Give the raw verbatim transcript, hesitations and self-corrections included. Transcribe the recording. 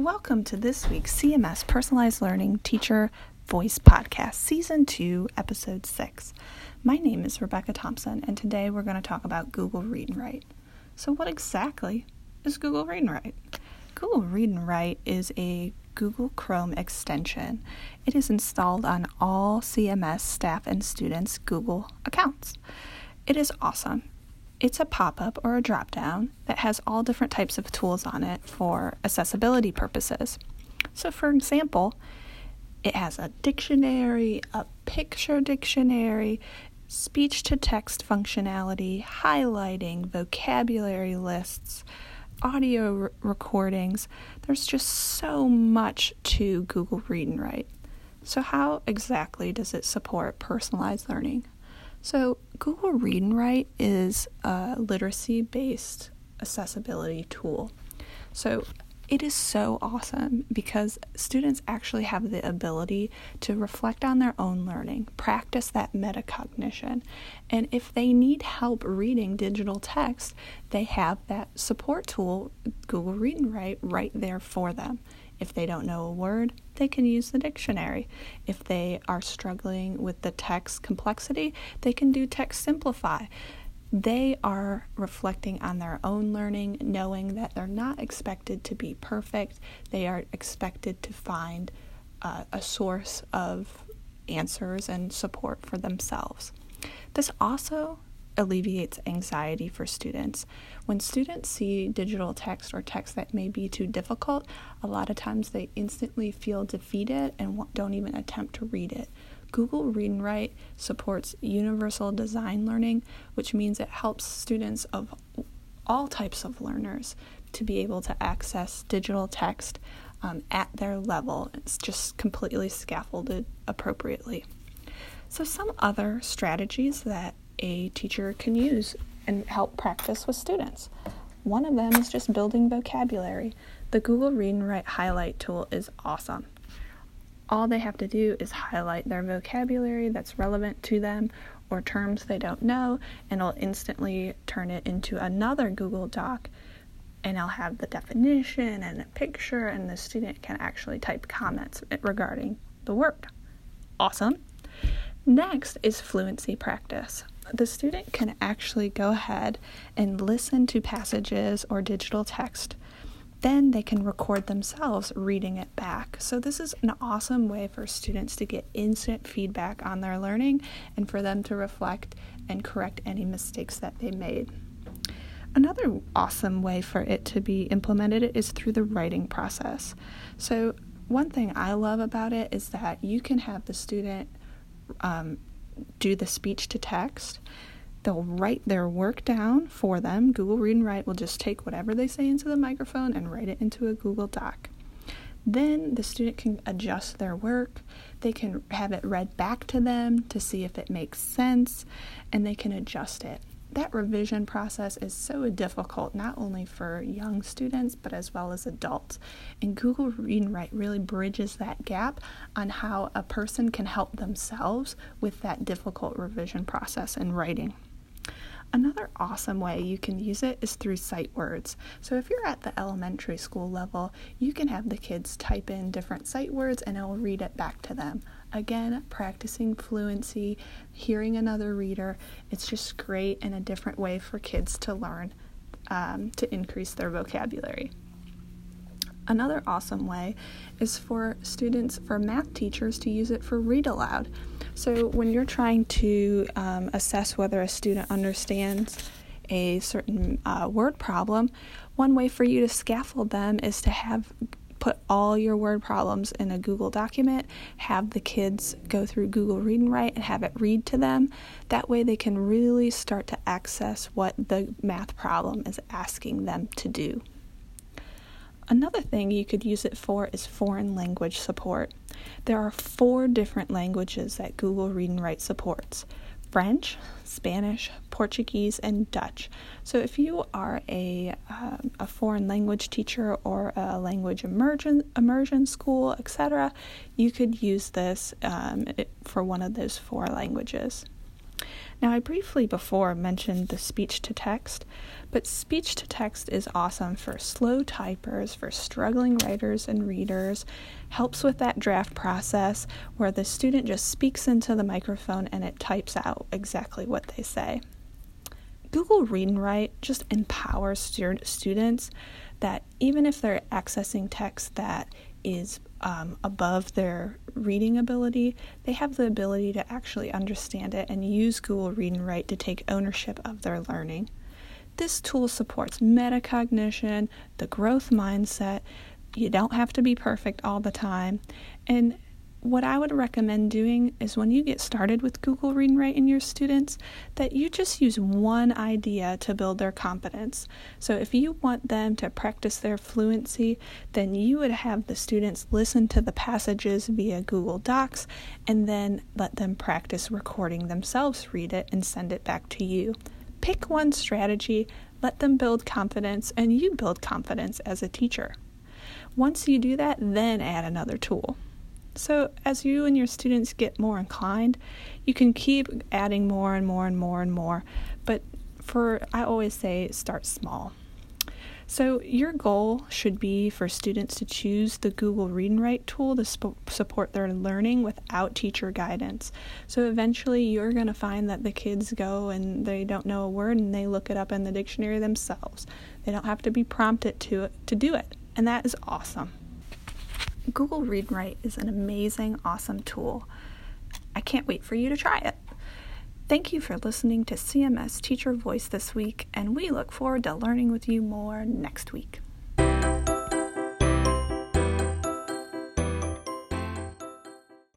Welcome to this week's C M S Personalized Learning Teacher Voice Podcast, Season two, Episode six. My name is Rebecca Thompson, and today we're going to talk about Google Read and Write. So what exactly is Google Read and Write? Google Read and Write is a Google Chrome extension. It is installed on all C M S staff and students' Google accounts. It is awesome. It's a pop-up or a drop-down that has all different types of tools on it for accessibility purposes. So for example, it has a dictionary, a picture dictionary, speech-to-text functionality, highlighting, vocabulary lists, audio re- recordings. There's just so much to Google Read and Write. So how exactly does it support personalized learning? So Google Read and Write is a literacy-based accessibility tool. So it is so awesome because students actually have the ability to reflect on their own learning, practice that metacognition, and if they need help reading digital text, they have that support tool, Google Read and Write, right there for them. If they don't know a word, they can use the dictionary. If they are struggling with the text complexity, they can do Text Simplify. They are reflecting on their own learning, knowing that they're not expected to be perfect. They are expected to find uh, a source of answers and support for themselves. This also alleviates anxiety for students. When students see digital text or text that may be too difficult, a lot of times they instantly feel defeated and don't even attempt to read it. Google Read and Write supports universal design learning, which means it helps students of all types of learners to be able to access digital text um, at their level. It's just completely scaffolded appropriately. So some other strategies that a teacher can use and help practice with students. One of them is just building vocabulary. The Google Read and Write highlight tool is awesome. All they have to do is highlight their vocabulary that's relevant to them or terms they don't know, and it'll instantly turn it into another Google Doc, and I'll have the definition and a picture, and the student can actually type comments regarding the word. Awesome. Next is fluency practice. The student can actually go ahead and listen to passages or digital text. Then they can record themselves reading it back. So this is an awesome way for students to get instant feedback on their learning and for them to reflect and correct any mistakes that they made. Another awesome way for it to be implemented is through the writing process. So one thing I love about it is that you can have the student um, do the speech to text. They'll write their work down for them. Google Read and Write will just take whatever they say into the microphone and write it into a Google Doc. Then the student can adjust their work. They can have it read back to them to see if it makes sense, and they can adjust it. That revision process is so difficult, not only for young students, but as well as adults. And Google Read and Write really bridges that gap on how a person can help themselves with that difficult revision process in writing. Another awesome way you can use it is through sight words. So if you're at the elementary school level, you can have the kids type in different sight words and it will read it back to them. Again, practicing fluency, hearing another reader, it's just great and a different way for kids to learn um, to increase their vocabulary. Another awesome way is for students, for math teachers, to use it for read aloud. So when you're trying to um, assess whether a student understands a certain uh, word problem, one way for you to scaffold them is to have put all your word problems in a Google document, have the kids go through Google Read and Write and have it read to them. That way they can really start to access what the math problem is asking them to do. Another thing you could use it for is foreign language support. There are four different languages that Google Read and Write supports: French, Spanish, Portuguese, and Dutch. So if you are a uh, a foreign language teacher or a language immersion, immersion school, et cetera, you could use this um, for one of those four languages. Now, I briefly before mentioned the speech-to-text, but speech-to-text is awesome for slow typers, for struggling writers and readers, helps with that draft process where the student just speaks into the microphone and it types out exactly what they say. Google Read and Write just empowers stu- students that even if they're accessing text that is um, above their reading ability, they have the ability to actually understand it and use Google Read and Write to take ownership of their learning. This tool supports metacognition, the growth mindset. You don't have to be perfect all the time. And what I would recommend doing is when you get started with Google Read and Write in your students, that you just use one idea to build their competence. So if you want them to practice their fluency, then you would have the students listen to the passages via Google Docs and then let them practice recording themselves, read it, and send it back to you. Pick one strategy, let them build confidence, and you build confidence as a teacher. Once you do that, then add another tool. So as you and your students get more inclined, you can keep adding more and more and more and more. But for, I always say, start small. So your goal should be for students to choose the Google Read and Write tool to sp- support their learning without teacher guidance. So eventually you're going to find that the kids go and they don't know a word and they look it up in the dictionary themselves. They don't have to be prompted to to do it. And that is awesome. Google Read and Write is an amazing, awesome tool. I can't wait for you to try it. Thank you for listening to C M S Teacher Voice this week, and we look forward to learning with you more next week.